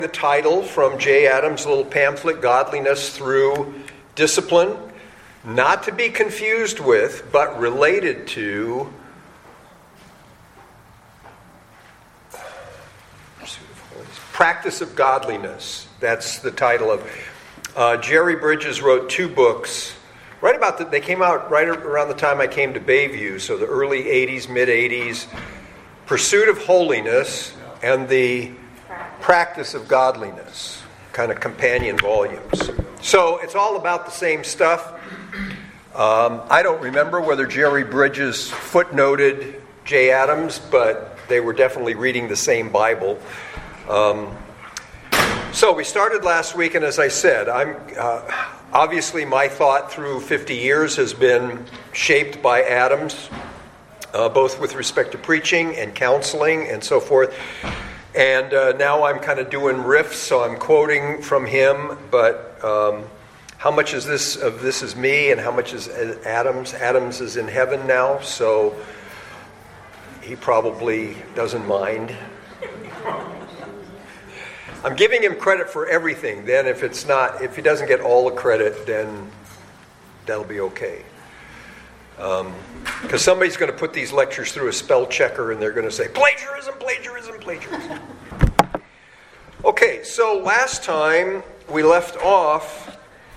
The title from Jay Adams' little pamphlet, Godliness Through Discipline, not to be confused with, but related to Practice of Godliness. That's the title of. Jerry Bridges wrote 2 books. They came out right around the time I came to Bayview, so the early 80s, mid 80s. Pursuit of Holiness and the Practice of Godliness, kind of companion volumes. So it's all about the same stuff. I don't remember whether Jerry Bridges footnoted Jay Adams, but they were definitely reading the same Bible. So we started last week, and as I said, obviously my thought through 50 years has been shaped by Adams, both with respect to preaching and counseling and so forth. And now I'm kind of doing riffs, so I'm quoting from him, but how much of this is me and how much is Adams? Adams is in heaven now, so he probably doesn't mind. I'm giving him credit for everything. Then if he doesn't get all the credit, then that'll be okay. Because somebody's going to put these lectures through a spell checker and they're going to say, plagiarism, plagiarism, plagiarism. Okay, so last time we left off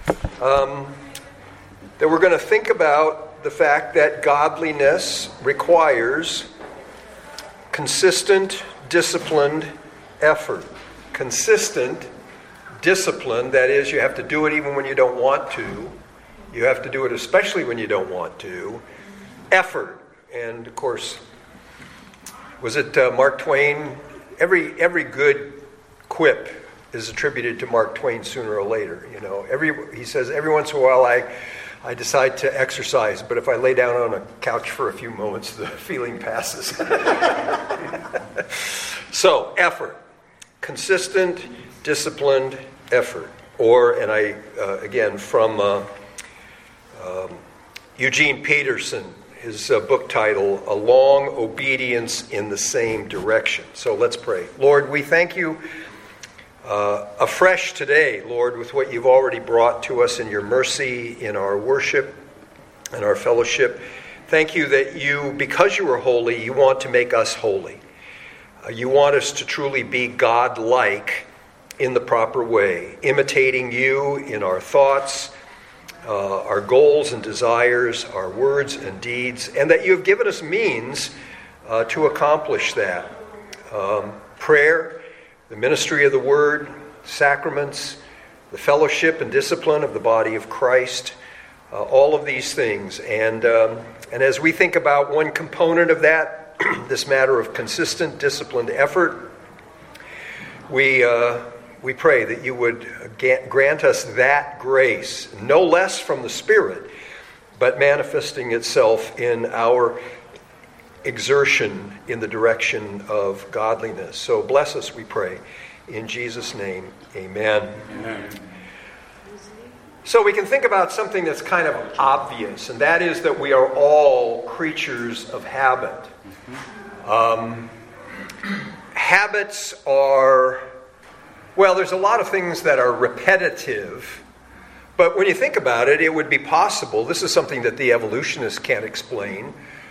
that we're going to think about the fact that godliness requires consistent, disciplined effort. Consistent discipline, that is, you have to do it even when you don't want to. You have to do it especially when you don't want to. Effort. And of course, was it Mark Twain? Every good quip is attributed to Mark Twain sooner or later. You know, he says every once in a while I decide to exercise, but if I lay down on a couch for a few moments, the feeling passes. So, effort. Consistent, disciplined effort. Again, from Eugene Peterson, his book title, A Long Obedience in the Same Direction. So let's pray. Lord, we thank you afresh today, Lord, with what you've already brought to us in your mercy, in our worship, and our fellowship. Thank you that you, because you are holy, you want to make us holy. You want us to truly be God-like in the proper way, imitating you in our thoughts, our goals and desires, our words and deeds, and that you have given us means to accomplish that. Prayer, the ministry of the word, sacraments, the fellowship and discipline of the body of Christ, all of these things. And as we think about one component of that, this matter of consistent, disciplined effort, we pray that you would grant us that grace, no less from the Spirit, but manifesting itself in our exertion in the direction of godliness. So bless us, we pray. In Jesus' name, amen. Amen. So we can think about something that's kind of obvious, and that is that we are all creatures of habit. Habits are, well, there's a lot of things that are repetitive, but when you think about it, it would be possible. This is something that the evolutionists can't explain.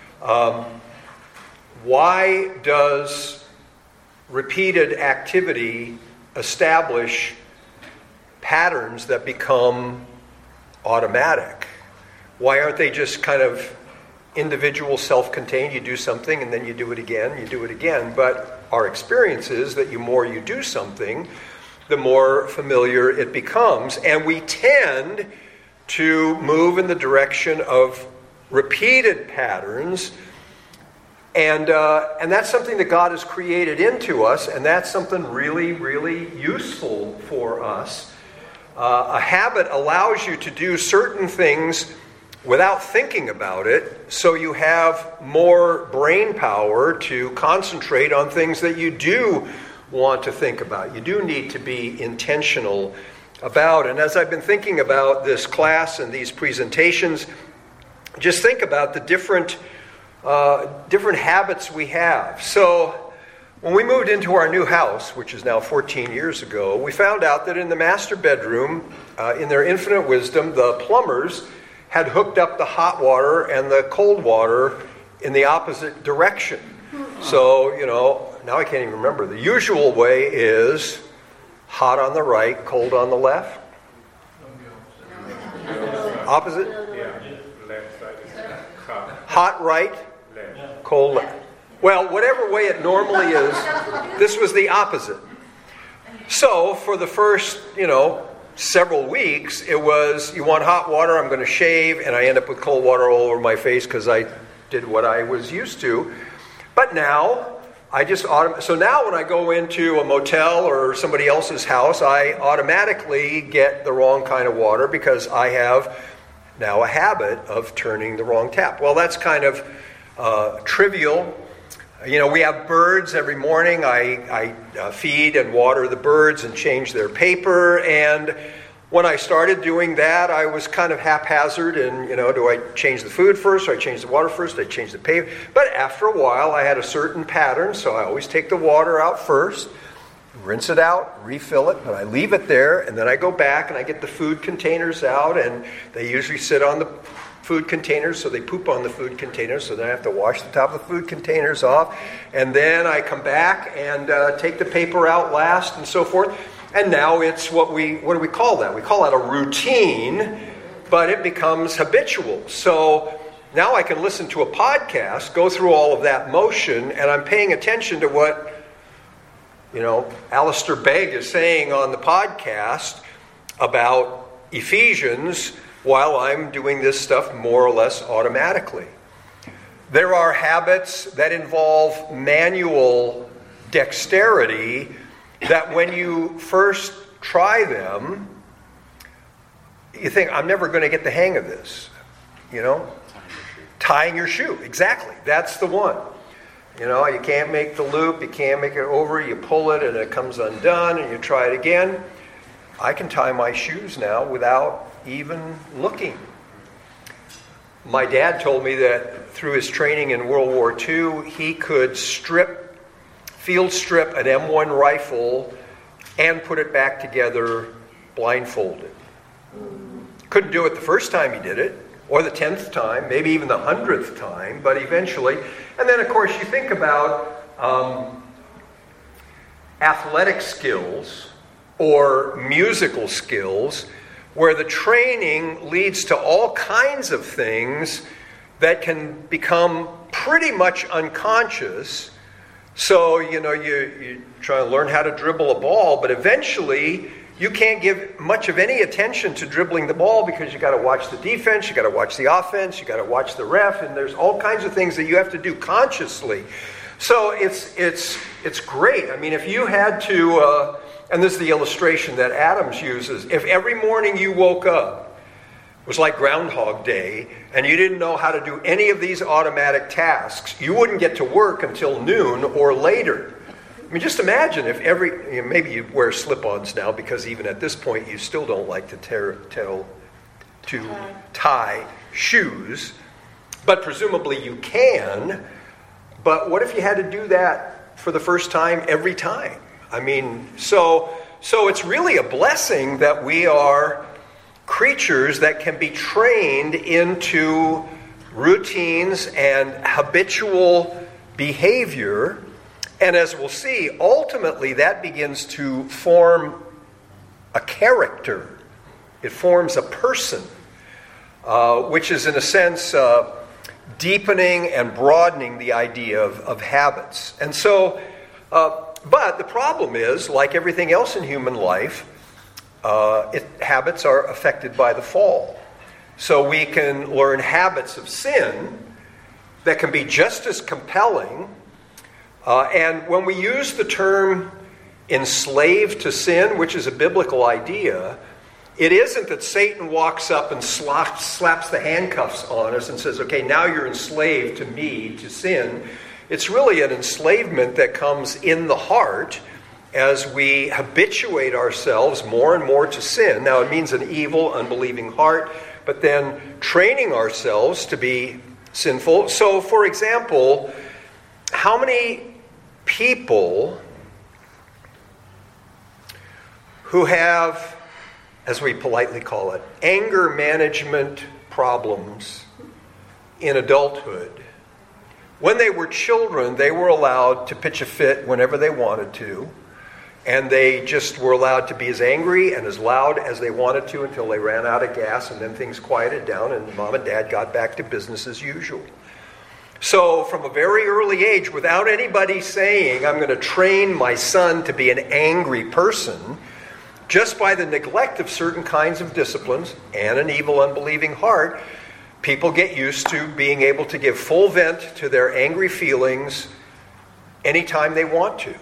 Why does repeated activity establish patterns that become automatic? Why aren't they just kind of individual, self-contained? You do something and then you do it again. But our experience is that the more you do something, the more familiar it becomes. And we tend to move in the direction of repeated patterns. And that's something that God has created into us, and that's something really, really useful for us. A habit allows you to do certain things without thinking about it, so you have more brain power to concentrate on things that you do want to think about. You do need to be intentional about. And as I've been thinking about this class and these presentations, just think about the different habits we have. So When we moved into our new house, which is now 14 years ago, we found out that in the master bedroom, in their infinite wisdom, the plumbers had hooked up the hot water and the cold water in the opposite direction. So, now I can't even remember. The usual way is hot on the right, cold on the left. Opposite? Yeah, left side is hot. Hot right, cold left. Well, whatever way it normally is, this was the opposite. So, for the first, several weeks, it was, you want hot water, I'm going to shave, and I end up with cold water all over my face because I did what I was used to. But now, so now when I go into a motel or somebody else's house, I automatically get the wrong kind of water because I have now a habit of turning the wrong tap. Well, that's kind of trivial. We have birds every morning. I feed and water the birds and change their paper. And when I started doing that, I was kind of haphazard. And, do I change the food first? Or I change the water first? I change the paper? But after a while, I had a certain pattern. So I always take the water out first, rinse it out, refill it, but I leave it there. And then I go back and I get the food containers out. And they usually sit on the food containers, so they poop on the food containers, so then I have to wash the top of the food containers off, and then I come back and take the paper out last, and so forth. And now it's what do we call that? We call that a routine, but it becomes habitual. So now I can listen to a podcast, go through all of that motion, and I'm paying attention to what, Alistair Begg is saying on the podcast about Ephesians, while I'm doing this stuff more or less automatically. There are habits that involve manual dexterity that when you first try them, you think, I'm never going to get the hang of this. Tying your shoe. Exactly. That's the one. You can't make the loop, you can't make it over, you pull it and it comes undone and you try it again. I can tie my shoes now without even looking. My dad told me that through his training in World War II, he could field strip an M1 rifle and put it back together blindfolded. Couldn't do it the first time he did it, or the 10th time, maybe even the 100th time, but eventually. And then, of course, you think about athletic skills or musical skills, where the training leads to all kinds of things that can become pretty much unconscious. So, you try to learn how to dribble a ball, but eventually you can't give much of any attention to dribbling the ball because you got to watch the defense, you got to watch the offense, you got to watch the ref, and there's all kinds of things that you have to do consciously. So it's great. I mean, if you had to... and this is the illustration that Adams uses. If every morning you woke up was like Groundhog Day and you didn't know how to do any of these automatic tasks, you wouldn't get to work until noon or later. I mean, just imagine if maybe you wear slip-ons now because even at this point you still don't like to tie shoes, but presumably you can. But what if you had to do that for the first time every time? I mean, so it's really a blessing that we are creatures that can be trained into routines and habitual behavior. And as we'll see, ultimately that begins to form a character. It forms a person, which is in a sense deepening and broadening the idea of habits. And so... But the problem is, like everything else in human life, habits are affected by the fall. So we can learn habits of sin that can be just as compelling. And when we use the term enslaved to sin, which is a biblical idea, it isn't that Satan walks up and slaps the handcuffs on us and says, okay, now you're enslaved to me, to sin. It's really an enslavement that comes in the heart as we habituate ourselves more and more to sin. Now, it means an evil, unbelieving heart, but then training ourselves to be sinful. So, for example, how many people who have, as we politely call it, anger management problems in adulthood. When they were children, they were allowed to pitch a fit whenever they wanted to, and they just were allowed to be as angry and as loud as they wanted to until they ran out of gas, and then things quieted down and mom and dad got back to business as usual. So from a very early age, without anybody saying, I'm going to train my son to be an angry person, just by the neglect of certain kinds of disciplines and an evil, unbelieving heart, people get used to being able to give full vent to their angry feelings anytime they want to.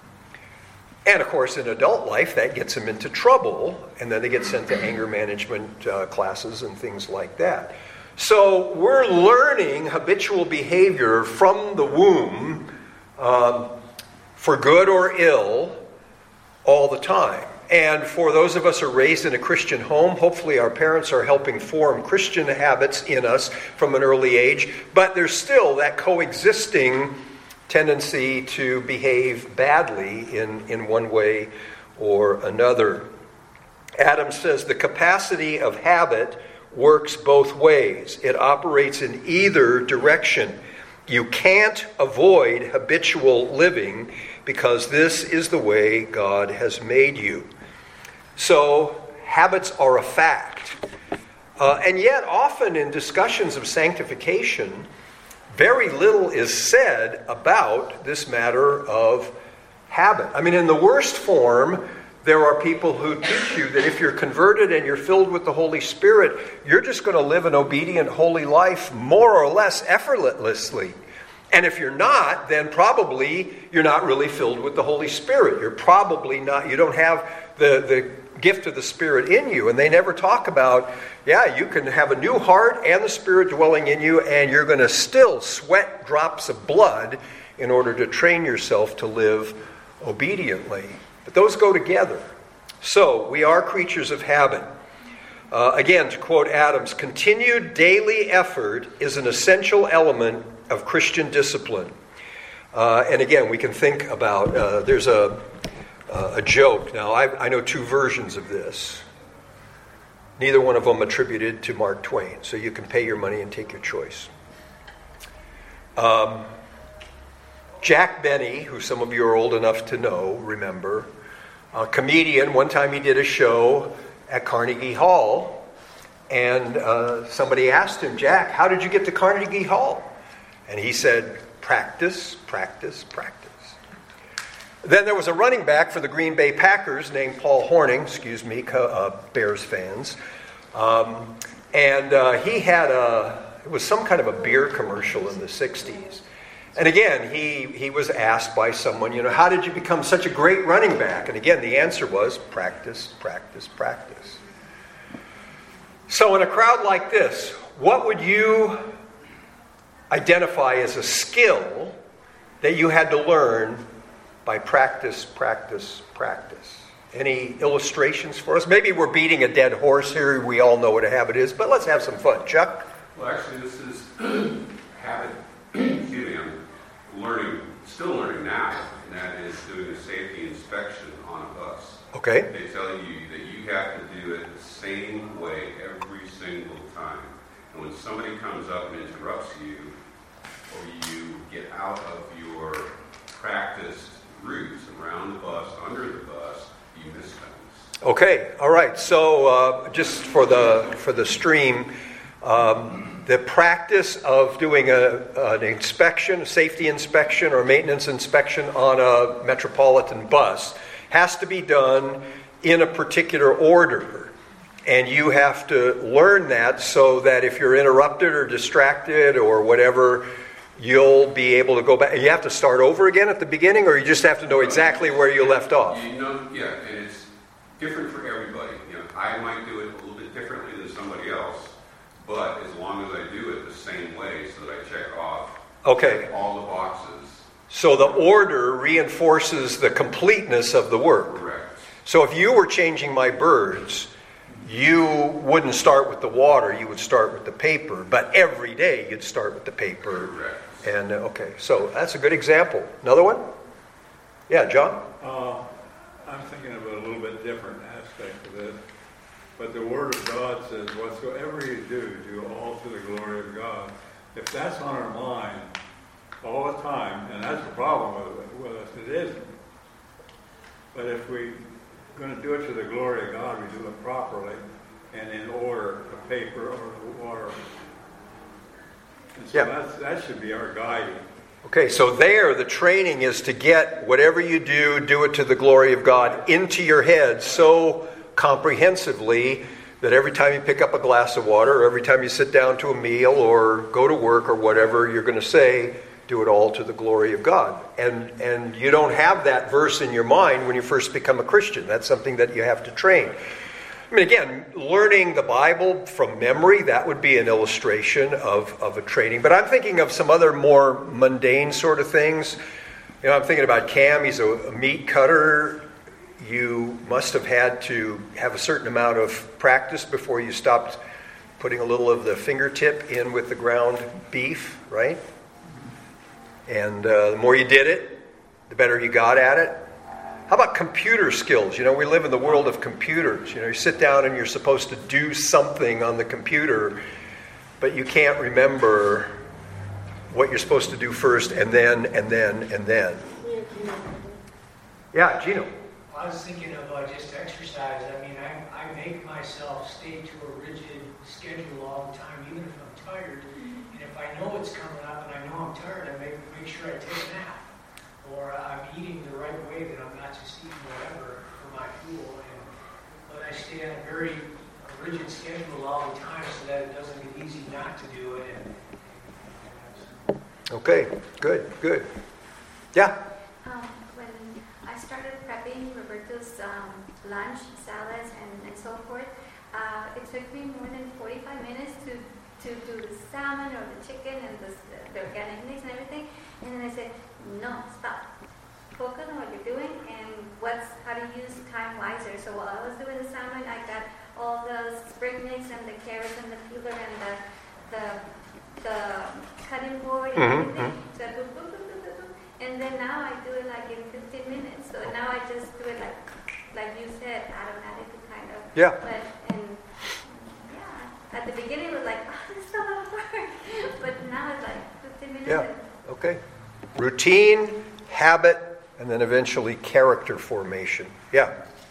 And of course, in adult life, that gets them into trouble, and then they get sent to anger management classes and things like that. So we're learning habitual behavior from the womb, for good or ill, all the time. And for those of us who are raised in a Christian home, hopefully our parents are helping form Christian habits in us from an early age. But there's still that coexisting tendency to behave badly in one way or another. Adams says the capacity of habit works both ways. It operates in either direction. You can't avoid habitual living because this is the way God has made you. So, habits are a fact. And yet, often in discussions of sanctification, very little is said about this matter of habit. I mean, in the worst form, there are people who teach you that if you're converted and you're filled with the Holy Spirit, you're just going to live an obedient, holy life more or less effortlessly. And if you're not, then probably you're not really filled with the Holy Spirit. You're probably not, you don't have the gift of the Spirit in you. And they never talk about, you can have a new heart and the Spirit dwelling in you, and you're going to still sweat drops of blood in order to train yourself to live obediently. But those go together. So, we are creatures of habit. Again, to quote Adams, continued daily effort is an essential element of Christian discipline. And again, we can think about, there's a joke. Now, I know two versions of this. Neither one of them attributed to Mark Twain. So you can pay your money and take your choice. Jack Benny, who some of you are old enough to know, remember, a comedian, one time he did a show at Carnegie Hall, and somebody asked him, Jack, how did you get to Carnegie Hall? And he said, practice, practice, practice. Then there was a running back for the Green Bay Packers named Paul Hornung, Bears fans. And he had it was some kind of a beer commercial in the 60s. And again, he was asked by someone, how did you become such a great running back? And again, the answer was practice, practice, practice. So in a crowd like this, what would you identify as a skill that you had to learn by practice, practice, practice? Any illustrations for us? Maybe we're beating a dead horse here. We all know what a habit is, but let's have some fun. Chuck? Well, actually, this is habit, still learning now, and that is doing a safety inspection on a bus. Okay. They tell you that you have to do it the same way every single time. And when somebody comes up and interrupts you, or you get out of your practiced routes around the bus, under the bus, you miss things. Okay, all right. So just for the stream, the practice of doing an inspection, a safety inspection or maintenance inspection on a metropolitan bus has to be done in a particular order. And you have to learn that so that if you're interrupted or distracted or whatever, you'll be able to go back. You have to start over again at the beginning, or you just have to know exactly where you left off? And it's different for everybody. I might do it a little bit differently than somebody else, but as long as I do it the same way so that I check off all the boxes. So the order reinforces the completeness of the work. Correct. So if you were changing my birds, you wouldn't start with the water, you would start with the paper, but every day you'd start with the paper. Correct. And so that's a good example. Another one? Yeah, John? I'm thinking of a little bit different aspect of this. But the Word of God says, whatsoever you do all to the glory of God. If that's on our mind all the time, and that's the problem with us, it isn't. But if we're going to do it to the glory of God, we do it properly and in order, the paper or the water. And so that should be our guiding. Okay, so there the training is to get whatever you do it to the glory of God into your head so comprehensively that every time you pick up a glass of water or every time you sit down to a meal or go to work or whatever, you're going to say, do it all to the glory of God. And you don't have that verse in your mind when you first become a Christian. That's something that you have to train. I mean, again, learning the Bible from memory, that would be an illustration of a training. But I'm thinking of some other more mundane sort of things. You know, I'm thinking about Cam. He's a meat cutter. You must have had to have a certain amount of practice before you stopped putting a little of the fingertip in with the ground beef, right? And the more you did it, the better you got at it. How about computer skills? You know, we live in the world of computers. You know, you sit down and you're supposed to do something on the computer, but you can't remember what you're supposed to do first and then. Yeah, Gino. I was thinking of just exercise. I mean, I make myself stay to a rigid schedule all the time, even if I'm tired. And if I know it's coming up and I know I'm tired, I make sure I take a nap. Or I'm eating the right way, that I'm not just eating whatever for my fuel. But I stay on a very rigid schedule all the time so that it doesn't get easy not to do it. Okay, good. Yeah? When I started prepping Roberto's lunch, salads, and so forth, it took me more than 45 minutes to do the salmon or the chicken and the organic mix and everything. And then I said, no, stop. Focus on what you're doing and how to use time wiser. So while I was doing the salmon, I got all the spring mix and the carrots and the peeler and the cutting board and everything. So I boop, boop, boop, boop, boop, boop. And then now I do it like in 15 minutes. So now I just do it like you said, automatically kind of. Yeah. At the beginning it was like, oh, this is so much work. But now it's like 15 minutes. Yeah. Okay. Routine, habit, and then eventually character formation. Yeah.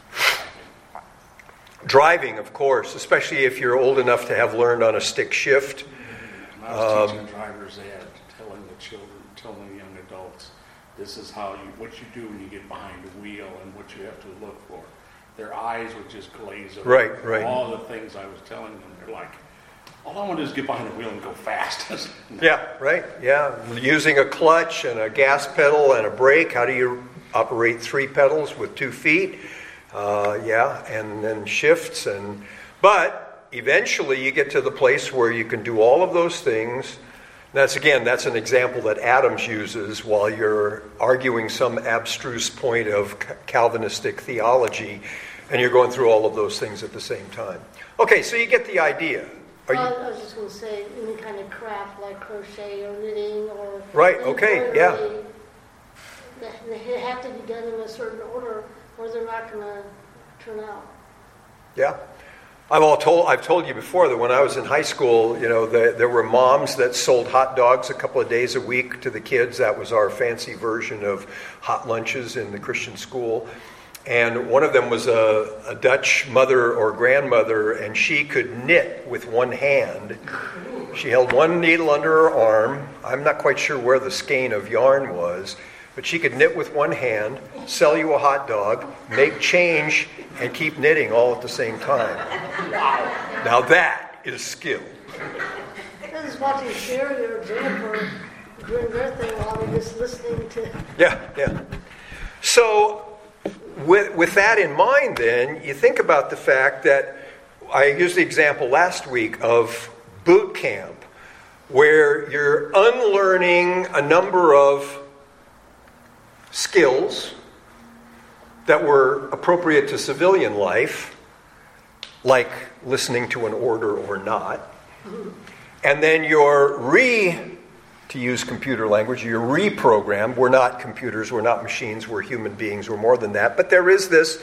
Driving, of course, especially if you're old enough to have learned on a stick shift. When I was teaching drivers ed, telling the children, telling the young adults, this is what you do when you get behind the wheel and what you have to look for. Their eyes would just glaze over. Right. All the things I was telling them, they're like, all I want to do is get behind the wheel and go fast. Yeah, right. Yeah. Using a clutch and a gas pedal and a brake. How do you operate 3 pedals with 2 feet? And then shifts. But eventually you get to the place where you can do all of those things. That's an example that Adams uses while you're arguing some abstruse point of Calvinistic theology, and you're going through all of those things at the same time. Okay, so you get the idea. I was just going to say any kind of craft like crochet or knitting or... Right, okay, yeah. They have to be done in a certain order or they're not going to turn out. Yeah. I've told you before that when I was in high school, you know, there were moms that sold hot dogs a couple of days a week to the kids. That was our fancy version of hot lunches in the Christian school. And one of them was a Dutch mother or grandmother, and she could knit with one hand. She held one needle under her arm. I'm not quite sure where the skein of yarn was, but she could knit with one hand, sell you a hot dog, make change, and keep knitting all at the same time. Wow. Now that is skill. I was watching Sherry or Jennifer doing their thing while we're just listening to... Yeah. So... With that in mind, then, you think about the fact that I used the example last week of boot camp, where you're unlearning a number of skills that were appropriate to civilian life, like listening to an order or not, and then you're to use computer language. You're reprogrammed. We're not computers. We're not machines. We're human beings. We're more than that. But there is this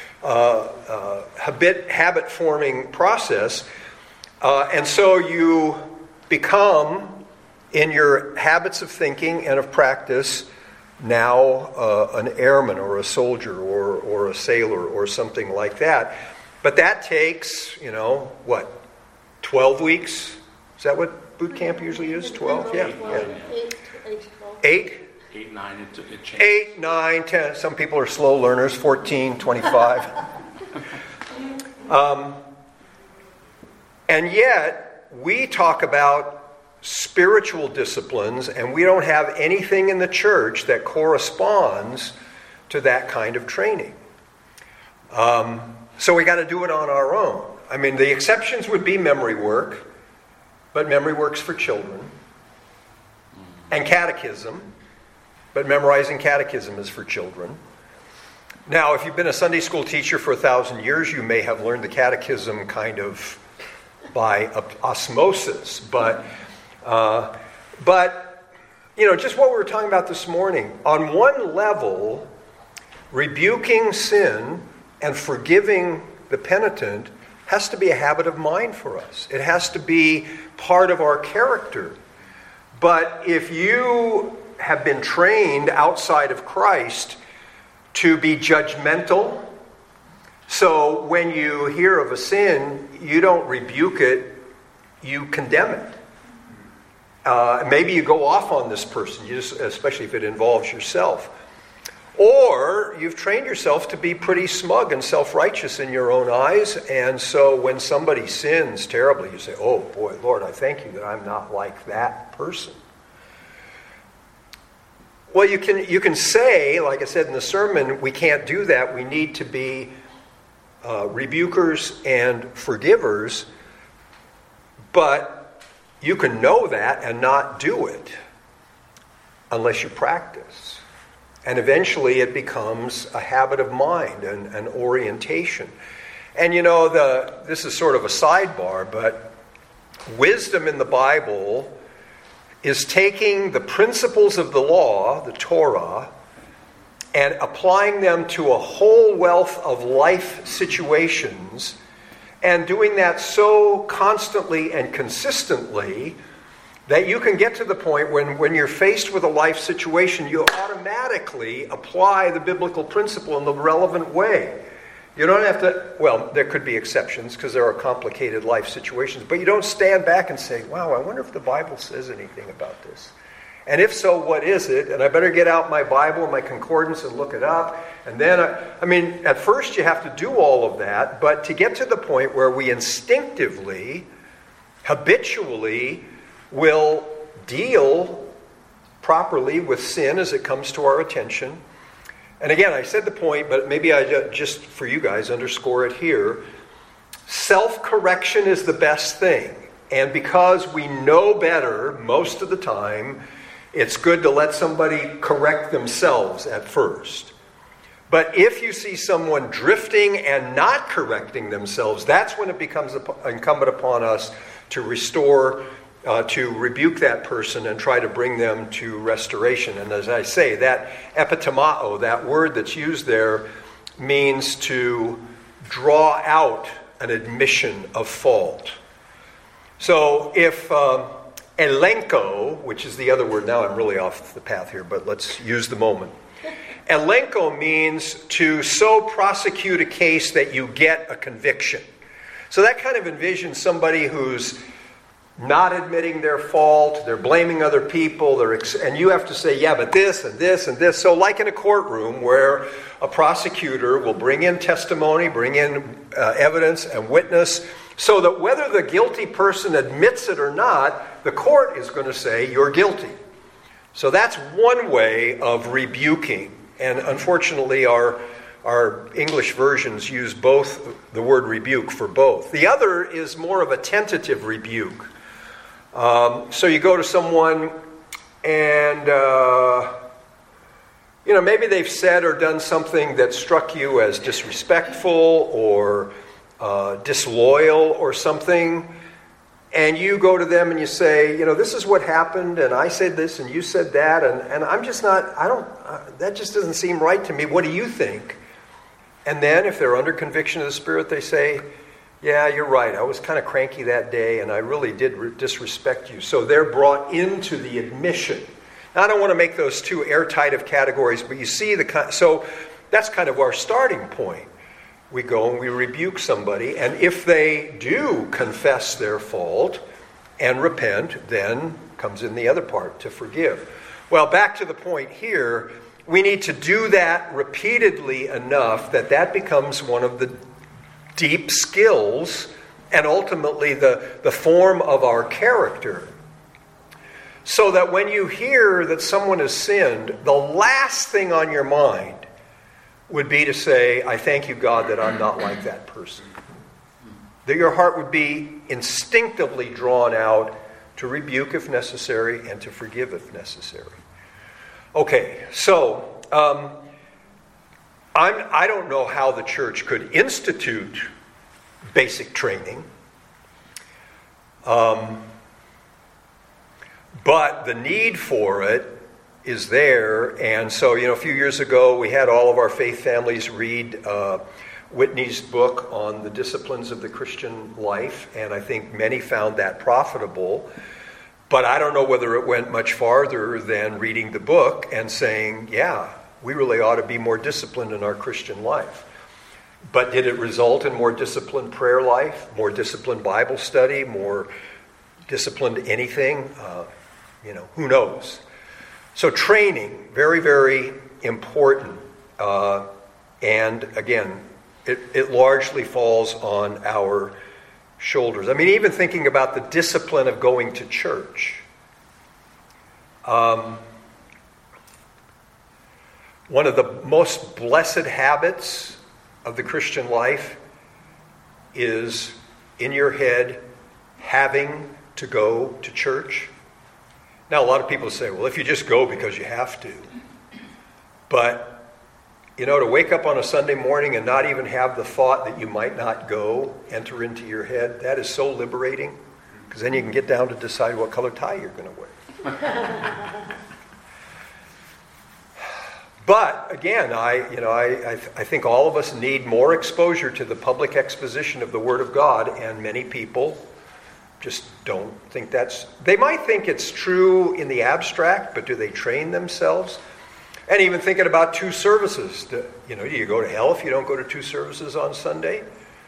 habit-forming process. And so you become, in your habits of thinking and of practice, now an airman or a soldier or a sailor or something like that. But that takes, 12 weeks? Is that what boot camp usually is? 12? Yeah. 8 to 12. 8? 8, 9, it changes. 8, 9, 10. Some people are slow learners. 14, 25. And yet, we talk about spiritual disciplines, and we don't have anything in the church that corresponds to that kind of training. So we got to do it on our own. I mean, the exceptions would be memory work, but memory work's for children. And catechism, but memorizing catechism is for children. Now, if you've been a Sunday school teacher for 1,000 years, you may have learned the catechism kind of by osmosis. But just what we were talking about this morning, on one level, rebuking sin and forgiving the penitent has to be a habit of mind for us. It has to be part of our character. But if you have been trained outside of Christ to be judgmental, so when you hear of a sin, you don't rebuke it, you condemn it. Maybe you go off on this person, especially if it involves yourself. Or you've trained yourself to be pretty smug and self-righteous in your own eyes, and so when somebody sins terribly, you say, oh boy, Lord, I thank you that I'm not like that person. Well, you can say, like I said in the sermon, we can't do that. We need to be rebukers and forgivers, but you can know that and not do it unless you practice. And eventually it becomes a habit of mind and an orientation. And this is sort of a sidebar, but wisdom in the Bible is taking the principles of the law, the Torah, and applying them to a whole wealth of life situations, and doing that so constantly and consistently that you can get to the point when you're faced with a life situation, you automatically apply the biblical principle in the relevant way. You don't have to, well, there could be exceptions because there are complicated life situations, but you don't stand back and say, wow, I wonder if the Bible says anything about this. And if so, what is it? And I better get out my Bible and my concordance and look it up. And then, at first you have to do all of that, but to get to the point where we instinctively, habitually, will deal properly with sin as it comes to our attention. And again, I said the point, but maybe I just, for you guys, underscore it here. Self-correction is the best thing. And because we know better most of the time, it's good to let somebody correct themselves at first. But if you see someone drifting and not correcting themselves, that's when it becomes incumbent upon us to restore, to rebuke that person and try to bring them to restoration. And as I say, that epitomao, that word that's used there, means to draw out an admission of fault. So if elenko, which is the other word, now I'm really off the path here, but let's use the moment. Elenko means to so prosecute a case that you get a conviction. So that kind of envisions somebody who's not admitting their fault, they're blaming other people, and you have to say, yeah, but this and this and this. So like in a courtroom where a prosecutor will bring in testimony, bring in evidence and witness, so that whether the guilty person admits it or not, the court is going to say, you're guilty. So that's one way of rebuking. And unfortunately, our English versions use both the word rebuke for both. The other is more of a tentative rebuke. So you go to someone and, maybe they've said or done something that struck you as disrespectful or disloyal or something. and you go to them and you say, this is what happened, and I said this, and you said that, and I'm just not, that just doesn't seem right to me. What do you think? And then if they're under conviction of the Spirit, they say, yeah, you're right. I was kind of cranky that day, and I really did disrespect you. So they're brought into the admission. Now, I don't want to make those two airtight of categories, but you see so that's kind of our starting point. We go and we rebuke somebody, and if they do confess their fault and repent, then comes in the other part, to forgive. Well, back to the point here, we need to do that repeatedly enough that becomes one of the deep skills and ultimately the form of our character. So that when you hear that someone has sinned, the last thing on your mind would be to say, I thank you, God, that I'm not like that person. That your heart would be instinctively drawn out to rebuke if necessary and to forgive if necessary. Okay, so I don't know how the church could institute basic training, but the need for it is there. And so, a few years ago, we had all of our faith families read Whitney's book on the disciplines of the Christian life, and I think many found that profitable. But I don't know whether it went much farther than reading the book and saying, yeah, we really ought to be more disciplined in our Christian life. But did it result in more disciplined prayer life, more disciplined Bible study, more disciplined anything? Who knows? So training, very, very important. And again, it largely falls on our shoulders. I mean, even thinking about the discipline of going to church. One of the most blessed habits of the Christian life is in your head having to go to church. Now, a lot of people say, well, if you just go because you have to. But, to wake up on a Sunday morning and not even have the thought that you might not go enter into your head, that is so liberating, because then you can get down to decide what color tie you're going to wear. But again, I think all of us need more exposure to the public exposition of the Word of God, and many people just don't think they might think it's true in the abstract, but do they train themselves? And even thinking about two services, do you go to hell if you don't go to two services on Sunday?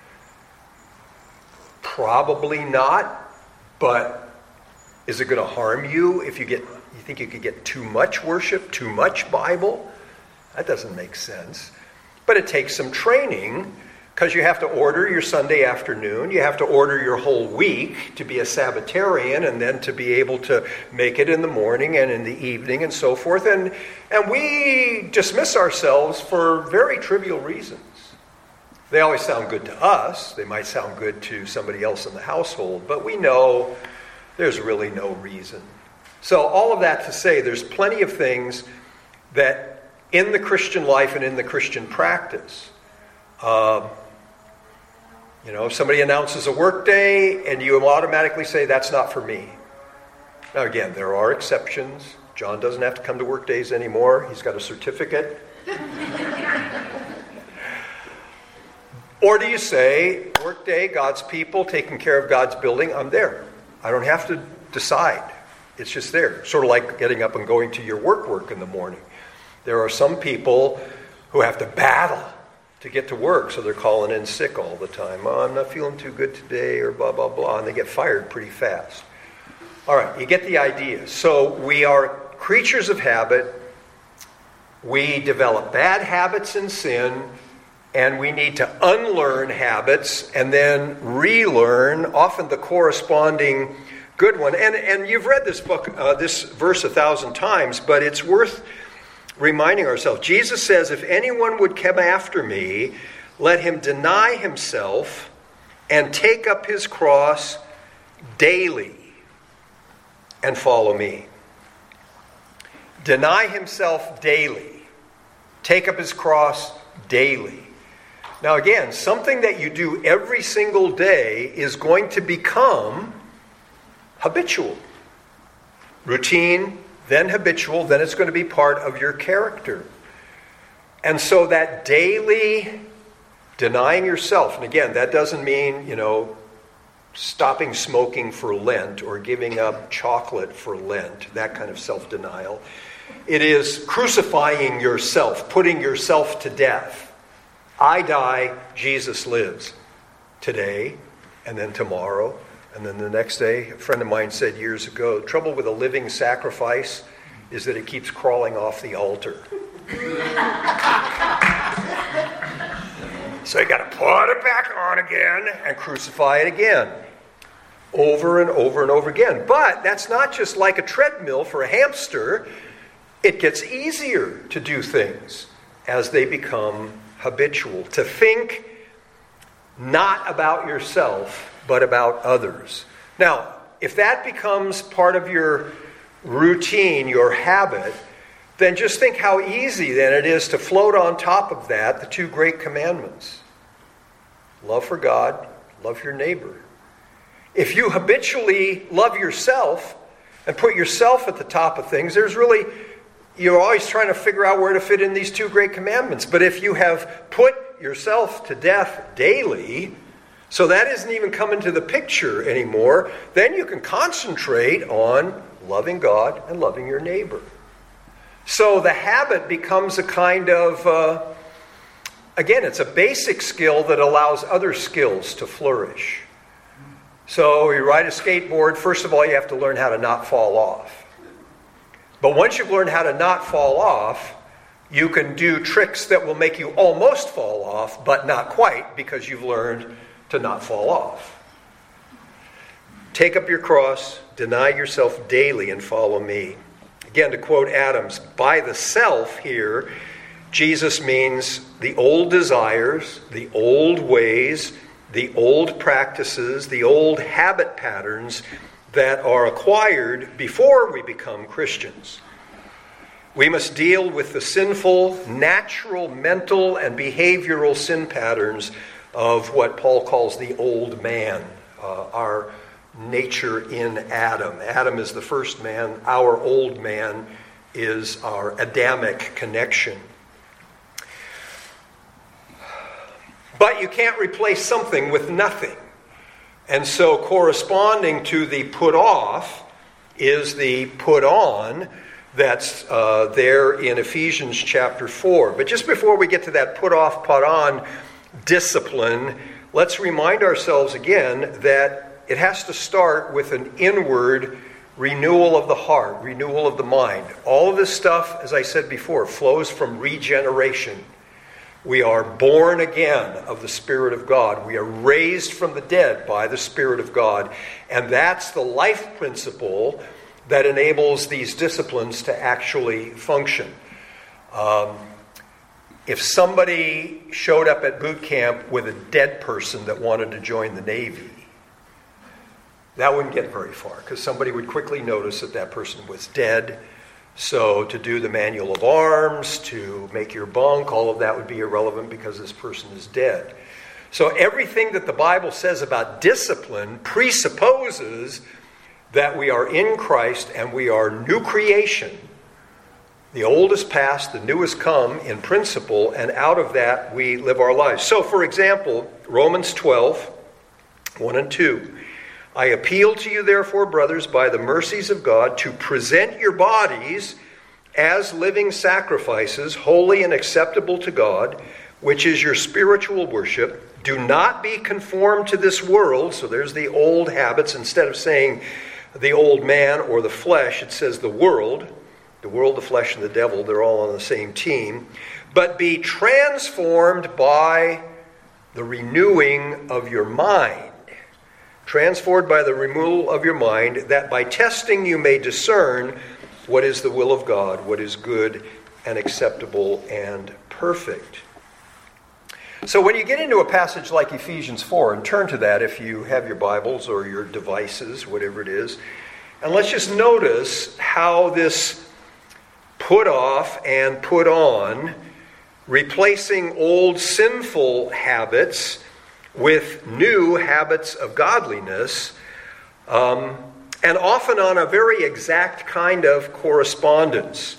Probably not, but is it going to harm you if you think you could get too much worship, too much Bible? That doesn't make sense. But it takes some training, because you have to order your Sunday afternoon, you have to order your whole week to be a Sabbatarian, and then to be able to make it in the morning and in the evening and so forth. And we dismiss ourselves for very trivial reasons. They always sound good to us. They might sound good to somebody else in the household, but we know there's really no reason. So all of that to say, there's plenty of things that in the Christian life and in the Christian practice, if somebody announces a work day and you automatically say, that's not for me. Now again, there are exceptions. John doesn't have to come to work days anymore. He's got a certificate. Or do you say, work day, God's people, taking care of God's building, I'm there. I don't have to decide. It's just there. Sort of like getting up and going to your work in the morning. There are some people who have to battle to get to work, so they're calling in sick all the time. Oh, I'm not feeling too good today, or blah, blah, blah, and they get fired pretty fast. All right, you get the idea. So we are creatures of habit. We develop bad habits in sin, and we need to unlearn habits and then relearn, often the corresponding good one. And you've read this book, this verse 1,000 times, but it's worth reminding ourselves. Jesus says, if anyone would come after me, let him deny himself and take up his cross daily and follow me. Deny himself daily. Take up his cross daily. Now again, something that you do every single day is going to become habitual. Routine, then habitual, then it's going to be part of your character. And so that daily denying yourself, and again, that doesn't mean, stopping smoking for Lent or giving up chocolate for Lent, that kind of self-denial. It is crucifying yourself, putting yourself to death. I die, Jesus lives. Today, and then tomorrow, and then the next day. A friend of mine said years ago, the trouble with a living sacrifice is that it keeps crawling off the altar. So you got to put it back on again and crucify it again. Over and over and over again. But that's not just like a treadmill for a hamster. It gets easier to do things as they become habitual. To think not about yourself, but about others. Now, if that becomes part of your routine, your habit, then just think how easy then it is to float on top of that the two great commandments. Love for God, love your neighbor. If you habitually love yourself and put yourself at the top of things, you're always trying to figure out where to fit in these two great commandments. But if you have put yourself to death daily, so that isn't even coming to the picture anymore, then you can concentrate on loving God and loving your neighbor. So the habit becomes a kind of, again, it's a basic skill that allows other skills to flourish. So you ride a skateboard, first of all, you have to learn how to not fall off. But once you've learned how to not fall off, you can do tricks that will make you almost fall off, but not quite, because you've learned to not fall off. Take up your cross, deny yourself daily, and follow me. Again, to quote Adams, by the self here, Jesus means the old desires, the old ways, the old practices, the old habit patterns that are acquired before we become Christians. We must deal with the sinful, natural, mental, and behavioral sin patterns of what Paul calls the old man, our nature in Adam. Adam is the first man. Our old man is our Adamic connection. But you can't replace something with nothing. And so corresponding to the put off is the put on that's there in Ephesians chapter 4. But just before we get to that put off, put on discipline, let's remind ourselves again that it has to start with an inward renewal of the heart, renewal of the mind. All of this stuff, as I said before, flows from regeneration. We are born again of the Spirit of God. We are raised from the dead by the Spirit of God. And that's the life principle that enables these disciplines to actually function. If somebody showed up at boot camp with a dead person that wanted to join the Navy, that wouldn't get very far, because somebody would quickly notice that that person was dead. So to do the manual of arms, to make your bunk, all of that would be irrelevant because this person is dead. So everything that the Bible says about discipline presupposes that we are in Christ and we are new creation. The old is past, the new has come in principle, and out of that we live our lives. So, for example, Romans 12, 1 and 2. I appeal to you, therefore, brothers, by the mercies of God, to present your bodies as living sacrifices, holy and acceptable to God, which is your spiritual worship. Do not be conformed to this world. So there's the old habits. Instead of saying the old man or the flesh, it says the world. The world, the flesh, and the devil, they're all on the same team. But be transformed by the renewing of your mind. Transformed by the renewal of your mind, that by testing you may discern what is the will of God, what is good and acceptable and perfect. So when you get into a passage like Ephesians 4, and turn to that if you have your Bibles or your devices, whatever it is, and let's just notice how this put off and put on, replacing old sinful habits with new habits of godliness, and often on a very exact kind of correspondence.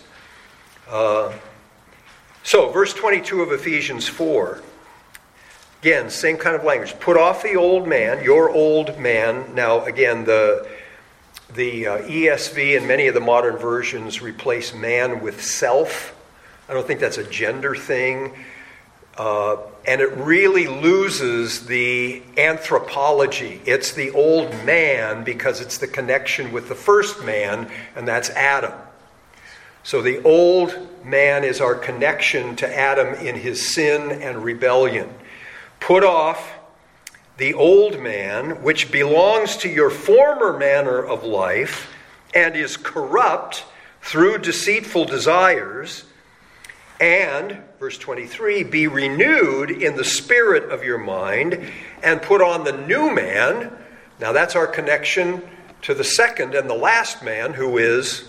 So, verse 22 of Ephesians 4. Again, same kind of language. Put off the old man, your old man. Now, again, the ESV and many of the modern versions replace man with self. I don't think that's a gender thing. And it really loses the anthropology. It's the old man because it's the connection with the first man, and that's Adam. So the old man is our connection to Adam in his sin and rebellion. Put off the old man, which belongs to your former manner of life and is corrupt through deceitful desires, and, verse 23, be renewed in the spirit of your mind and put on the new man. Now that's our connection to the second and the last man, who is,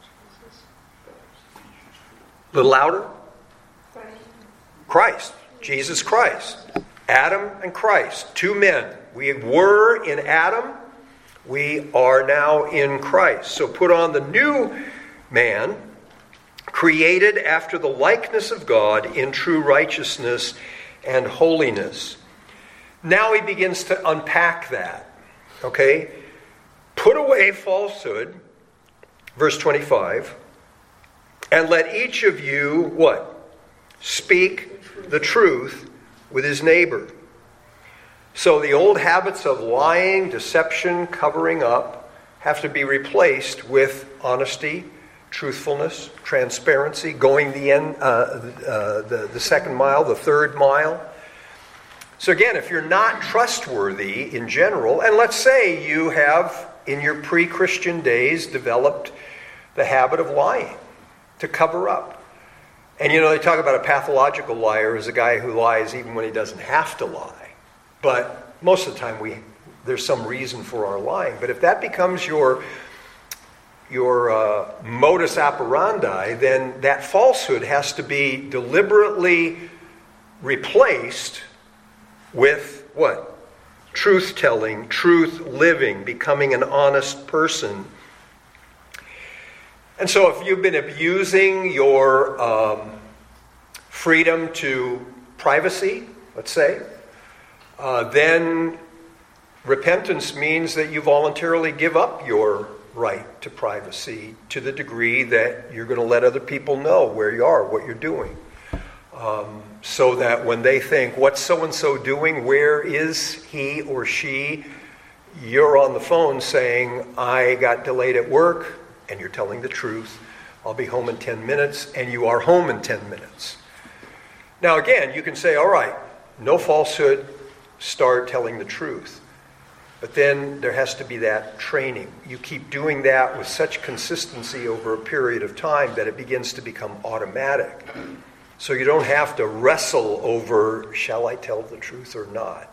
a little louder, Christ, Jesus Christ. Adam and Christ, two men. We were in Adam, we are now in Christ. So put on the new man, created after the likeness of God in true righteousness and holiness. Now he begins to unpack that. Okay? Put away falsehood, verse 25, and let each of you, what? Speak the truth with his neighbor. So the old habits of lying, deception, covering up have to be replaced with honesty, truthfulness, transparency, going the second mile, the third mile. So again, if you're not trustworthy in general, and let's say you have in your pre-Christian days developed the habit of lying to cover up. And they talk about a pathological liar as a guy who lies even when he doesn't have to lie. But most of the time there's some reason for our lying. But if that becomes your modus operandi, then that falsehood has to be deliberately replaced with what? Truth-telling, truth-living, becoming an honest person. And so if you've been abusing your freedom to privacy, let's say, then repentance means that you voluntarily give up your right to privacy to the degree that you're going to let other people know where you are, what you're doing. So that when they think, what's so-and-so doing, where is he or she, you're on the phone saying, I got delayed at work, and you're telling the truth. I'll be home in 10 minutes, and you are home in 10 minutes. Now again, you can say, all right, no falsehood, start telling the truth. But then there has to be that training. You keep doing that with such consistency over a period of time that it begins to become automatic. So you don't have to wrestle over, shall I tell the truth or not?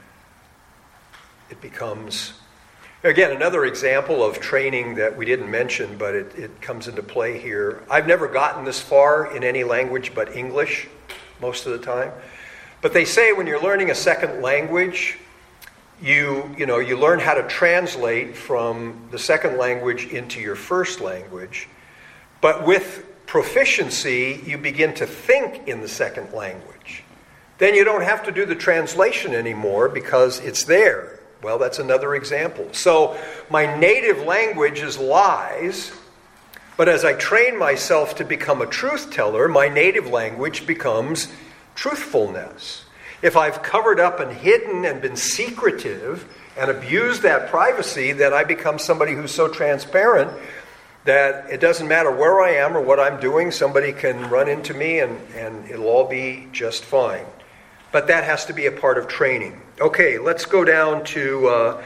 It becomes, again, another example of training that we didn't mention, but it comes into play here. I've never gotten this far in any language but English most of the time. But they say when you're learning a second language, you learn how to translate from the second language into your first language. But with proficiency, you begin to think in the second language. Then you don't have to do the translation anymore because it's there. Well, that's another example. So my native language is lies, but as I train myself to become a truth teller, my native language becomes truthfulness. If I've covered up and hidden and been secretive and abused that privacy, then I become somebody who's so transparent that it doesn't matter where I am or what I'm doing, somebody can run into me and it'll all be just fine. But that has to be a part of training. Okay, let's go down to,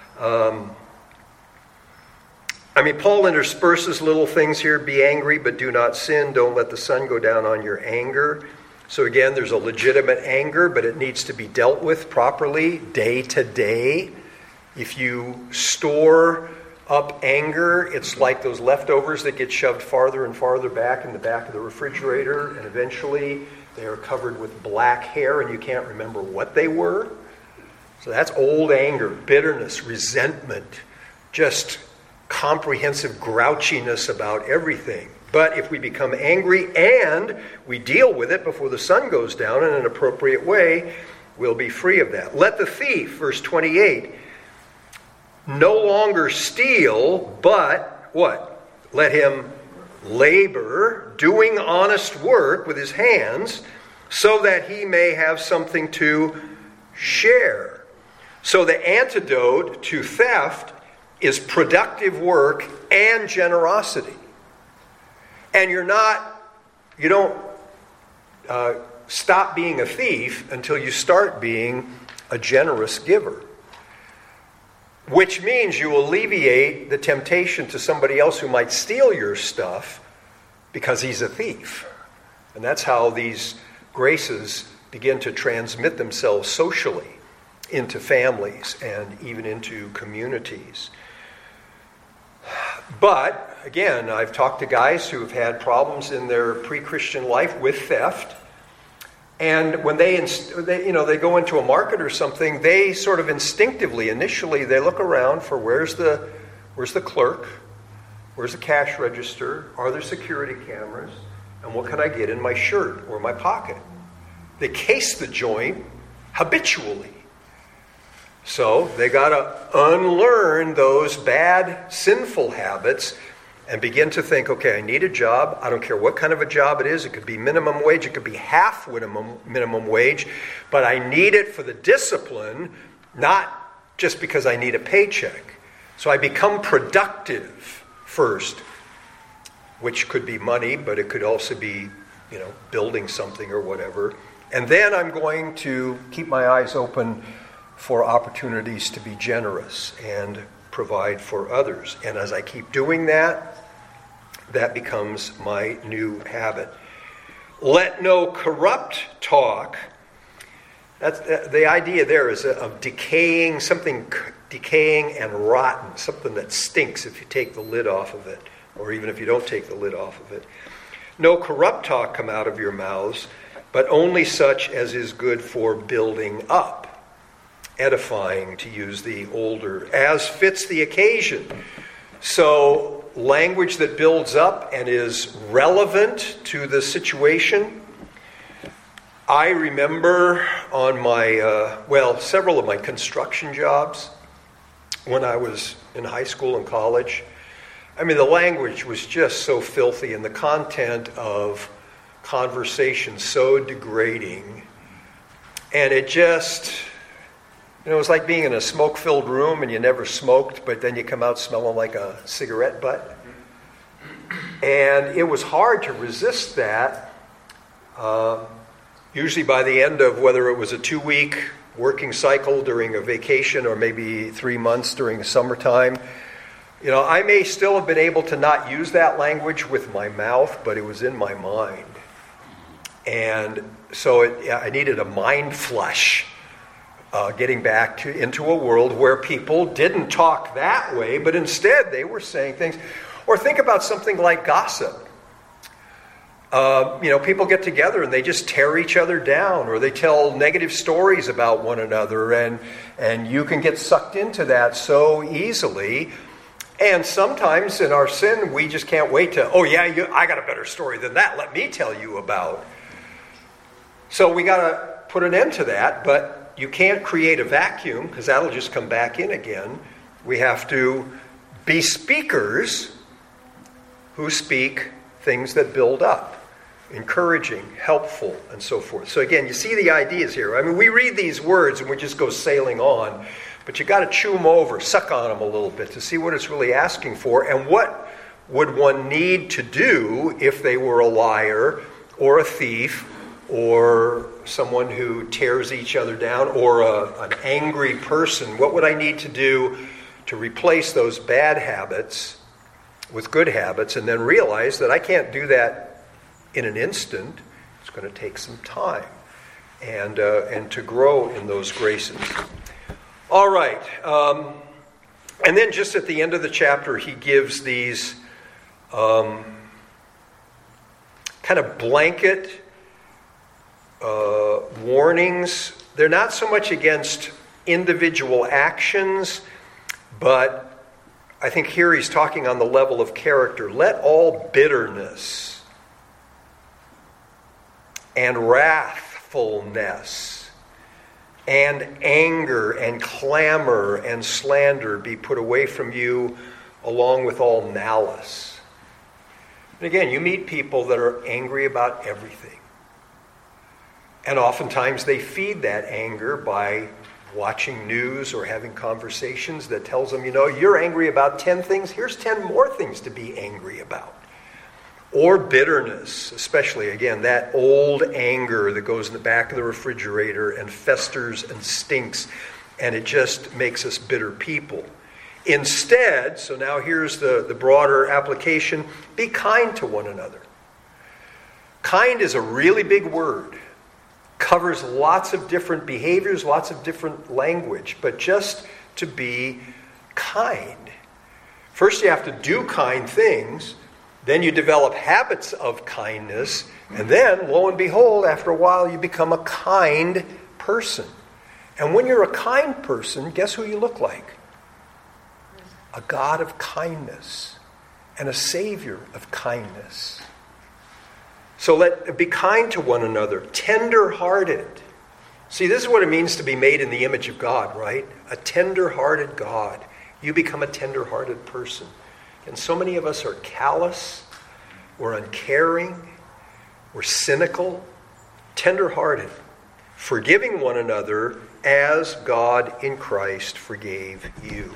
Paul intersperses little things here. Be angry, but do not sin. Don't let the sun go down on your anger. So again, there's a legitimate anger, but it needs to be dealt with properly, day to day. If you store up anger, it's like those leftovers that get shoved farther and farther back in the back of the refrigerator, and eventually they are covered with black hair and you can't remember what they were. So that's old anger, bitterness, resentment, just comprehensive grouchiness about everything. But if we become angry and we deal with it before the sun goes down in an appropriate way, we'll be free of that. Let the thief, verse 28, no longer steal, but what? Let him labor, doing honest work with his hands, so that he may have something to share. So the antidote to theft is productive work and generosity. And you don't stop being a thief until you start being a generous giver. Which means you alleviate the temptation to somebody else who might steal your stuff because he's a thief. And that's how these graces begin to transmit themselves socially into families and even into communities. But, again, I've talked to guys who have had problems in their pre-Christian life with theft. And when they go into a market or something, they sort of instinctively, initially, they look around for where's the clerk, where's the cash register, are there security cameras, and what can I get in my shirt or my pocket? They case the joint habitually. So they got to unlearn those bad, sinful habits and begin to think, okay, I need a job. I don't care what kind of a job it is. It could be minimum wage. It could be half minimum wage. But I need it for the discipline, not just because I need a paycheck. So I become productive first, which could be money, but it could also be, building something or whatever. And then I'm going to keep my eyes open for opportunities to be generous and provide for others. And as I keep doing that, that becomes my new habit. Let no corrupt talk. That's the idea there is of decaying, something decaying and rotten, something that stinks if you take the lid off of it, or even if you don't take the lid off of it. No corrupt talk come out of your mouths, but only such as is good for building up, edifying, to use the older, as fits the occasion. So language that builds up and is relevant to the situation. I remember on my, several of my construction jobs when I was in high school and college. I mean, the language was just so filthy and the content of conversation so degrading. And it just, it was like being in a smoke-filled room and you never smoked, but then you come out smelling like a cigarette butt. And it was hard to resist that. Usually by the end of whether it was a 2-week working cycle during a vacation or maybe 3 months during the summertime, I may still have been able to not use that language with my mouth, but it was in my mind. And so I needed a mind flush. Getting back into a world where people didn't talk that way, but instead they were saying things. Or think about something like gossip. People get together and they just tear each other down, or they tell negative stories about one another, and you can get sucked into that so easily. And sometimes in our sin, we just can't wait to, I got a better story than that. Let me tell you about. So we got to put an end to that, but you can't create a vacuum because that'll just come back in again. We have to be speakers who speak things that build up, encouraging, helpful, and so forth. So again, you see the ideas here. I mean, we read these words and we just go sailing on, but you got to chew them over, suck on them a little bit to see what it's really asking for, and what would one need to do if they were a liar or a thief or someone who tears each other down, or an angry person. What would I need to do to replace those bad habits with good habits, and then realize that I can't do that in an instant. It's going to take some time, and to grow in those graces. All right. And then just at the end of the chapter, he gives these kind of blanket warnings. They're not so much against individual actions, but I think here he's talking on the level of character. Let all bitterness and wrathfulness and anger and clamor and slander be put away from you, along with all malice. And again, you meet people that are angry about everything. And oftentimes they feed that anger by watching news or having conversations that tells them, you're angry about 10 things, here's 10 more things to be angry about. Or bitterness, especially, again, that old anger that goes in the back of the refrigerator and festers and stinks, and it just makes us bitter people. Instead, so now here's the broader application, be kind to one another. Kind is a really big word. Covers lots of different behaviors, lots of different language, but just to be kind. First you have to do kind things, then you develop habits of kindness, and then, lo and behold, after a while you become a kind person. And when you're a kind person, guess who you look like? A God of kindness and a Savior of kindness. So be kind to one another, tender-hearted. See, this is what it means to be made in the image of God, right? A tender-hearted God. You become a tender-hearted person. And so many of us are callous, we're uncaring, we're cynical, tender-hearted, forgiving one another as God in Christ forgave you.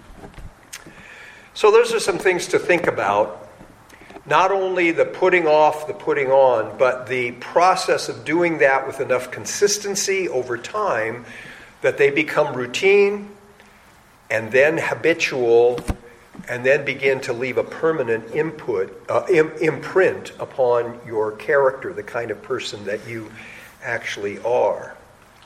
So those are some things to think about. Not only the putting off, the putting on, but the process of doing that with enough consistency over time that they become routine and then habitual and then begin to leave a permanent imprint upon your character, the kind of person that you actually are.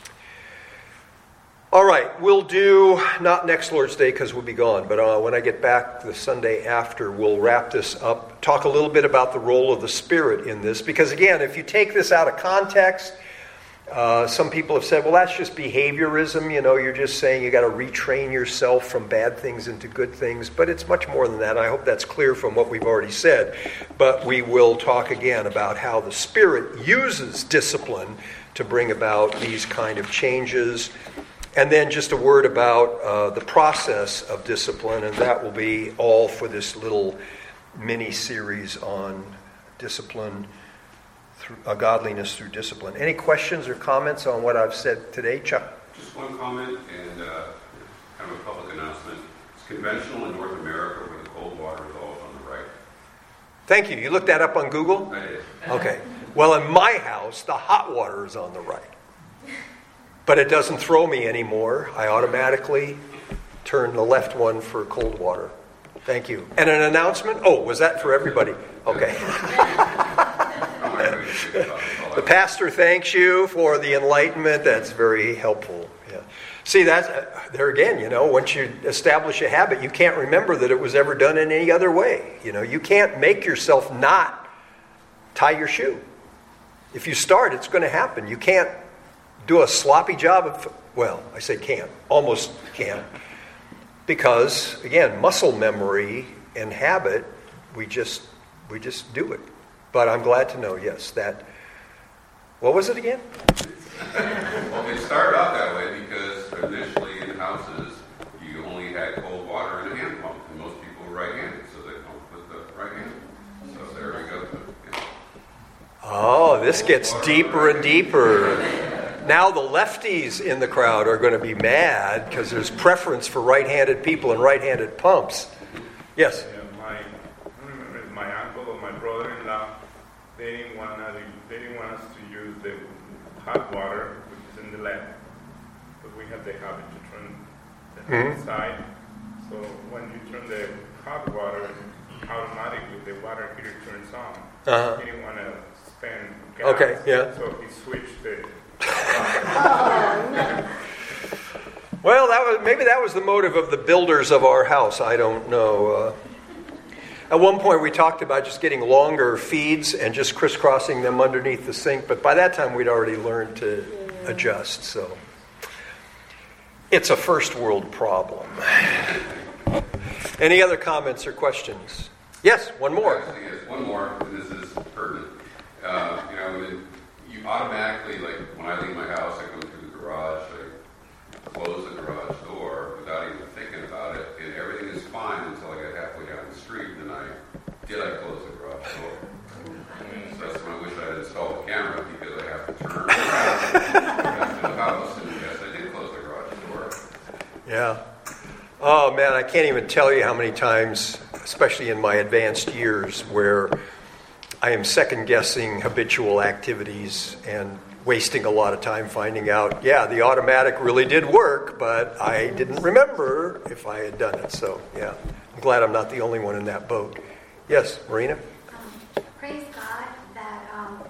All right, we'll do, not next Lord's Day because we'll be gone, but when I get back the Sunday after, we'll wrap this up, talk a little bit about the role of the Spirit in this. Because again, if you take this out of context, some people have said, well, that's just behaviorism. You're just saying you got to retrain yourself from bad things into good things. But it's much more than that. I hope that's clear from what we've already said. But we will talk again about how the Spirit uses discipline to bring about these kind of changes. And then just a word about the process of discipline, and that will be all for this little mini-series on discipline, godliness through discipline. Any questions or comments on what I've said today, Chuck? Just one comment and kind of a public announcement. It's conventional in North America where the cold water is always on the right. Thank you. You looked that up on Google? I did. Okay. Well, in my house, the hot water is on the right. But it doesn't throw me anymore. I automatically turn the left one for cold water. Thank you. And an announcement? Oh, was that for everybody? Okay. The pastor thanks you for the enlightenment. That's very helpful. Yeah. See, that's there again, once you establish a habit, you can't remember that it was ever done in any other way. You can't make yourself not tie your shoe. If you start, it's going to happen. You can't do a sloppy job of, I say can't, almost can't. Because, again, muscle memory and habit, we just do it. But I'm glad to know, yes, that, what was it again? Well, it started out that way because initially in houses, you only had cold water and a hand pump, and most people were right-handed, so they pumped with the right hand. So there we go. Yeah. Oh, this gets deeper and deeper. Now the lefties in the crowd are going to be mad because there's preference for right-handed people and right-handed pumps. Yes? Yeah, my uncle or my brother-in-law, they didn't want us to use the hot water, which is in the left, but we have the habit to turn the side. So when you turn the hot water, automatically the water heater turns on. He didn't want to spend gas. Okay, yeah. So he switched the Well, maybe that was the motive of the builders of our house. I don't know. At one point, we talked about just getting longer feeds and just crisscrossing them underneath the sink. But by that time, we'd already learned to adjust. So it's a first world problem. Any other comments or questions? Yes, one more. Actually, yes, one more, and this is pertinent. You automatically, like when I leave my house, I go through the garage, I close the garage door without even thinking about it, and everything is fine until I get halfway down the street, and then I close the garage door. So that's when I wish I had installed a camera, because I have to turn back to the house, and yes, I did close the garage door. Yeah. Oh, man, I can't even tell you how many times, especially in my advanced years, where I am second-guessing habitual activities and wasting a lot of time finding out, the automatic really did work, but I didn't remember if I had done it. So, yeah, I'm glad I'm not the only one in that boat. Yes, Marina? Praise God that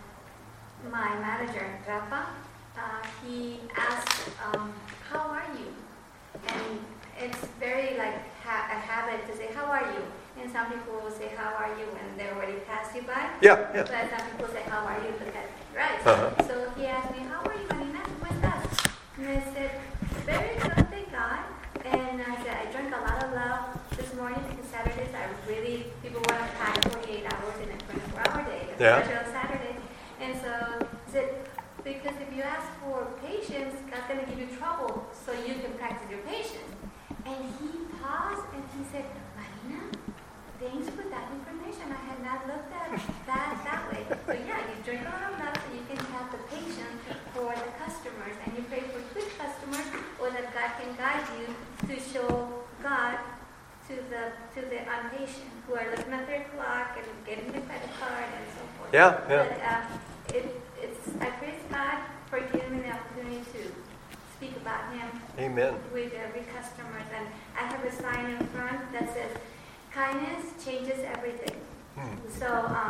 my manager, Rafa, he asked, how are you? And it's very like a habit to say, how are you? And some people will say, how are you? when they already passed you by. Yeah. But some people say, how are you? Look at right. So he asked me, how are you, Marina? What's that? And I said, very good, thank God. And I said, I drank a lot of love this morning because Saturdays people want to pack 48 hours in a 24-hour day, especially on Saturday. And so I said, because if you ask for patience, God's going to give you trouble so you can practice your patience. And he paused and he said, Marina, thanks for that information. I had not looked at that way. So yeah, you drink a lot of love so you can have the patience for the customers. And you pray for good customers or that God can guide you to show God to the impatient who are looking at their clock and getting the credit card and so forth. But I praise God for giving me the opportunity to speak about Him. Amen. With every customer. And I have a sign in front that says, kindness changes everything. So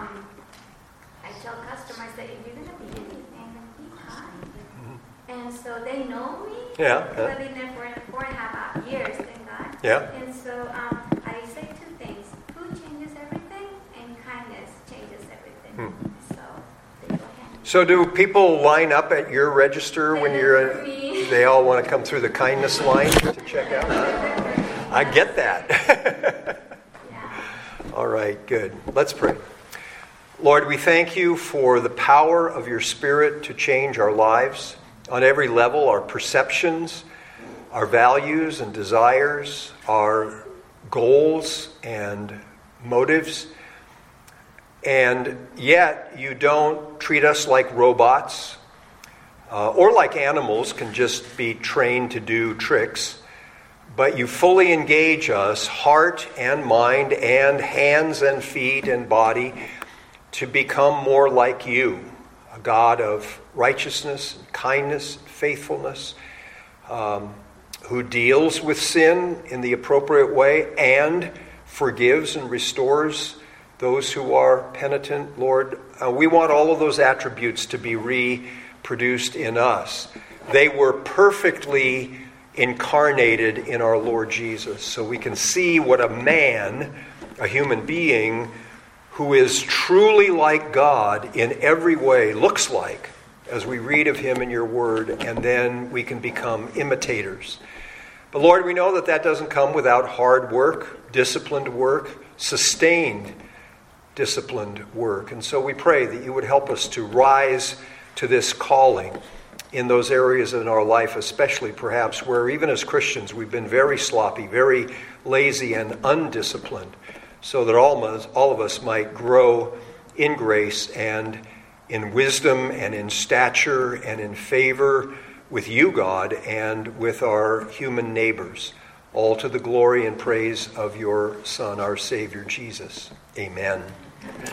I tell customers that if you're going to be anything, be kind. And so they know me. I've been there for 4.5 years, thank God. And so I say two things. Food changes everything, and kindness changes everything. So they go hand. So do people line up at your register when you're they all want to come through the kindness line to check out? I get that. All right, good. Let's pray. Lord, we thank you for the power of your Spirit to change our lives on every level, our perceptions, our values and desires, our goals and motives. And yet you don't treat us like robots or like animals can just be trained to do tricks. But you fully engage us, heart and mind and hands and feet and body, to become more like you, a God of righteousness, kindness, faithfulness, who deals with sin in the appropriate way and forgives and restores those who are penitent. Lord, we want all of those attributes to be reproduced in us. They were perfectly incarnated in our Lord Jesus. So we can see what a man, a human being, who is truly like God in every way looks like as we read of him in your word, and then we can become imitators. But Lord, we know that doesn't come without hard work, disciplined work, sustained disciplined work. And so we pray that you would help us to rise to this calling in those areas in our life, especially perhaps where even as Christians we've been very sloppy, very lazy and undisciplined, so that all of us might grow in grace and in wisdom and in stature and in favor with you, God, and with our human neighbors, all to the glory and praise of your Son, our Savior, Jesus. Amen.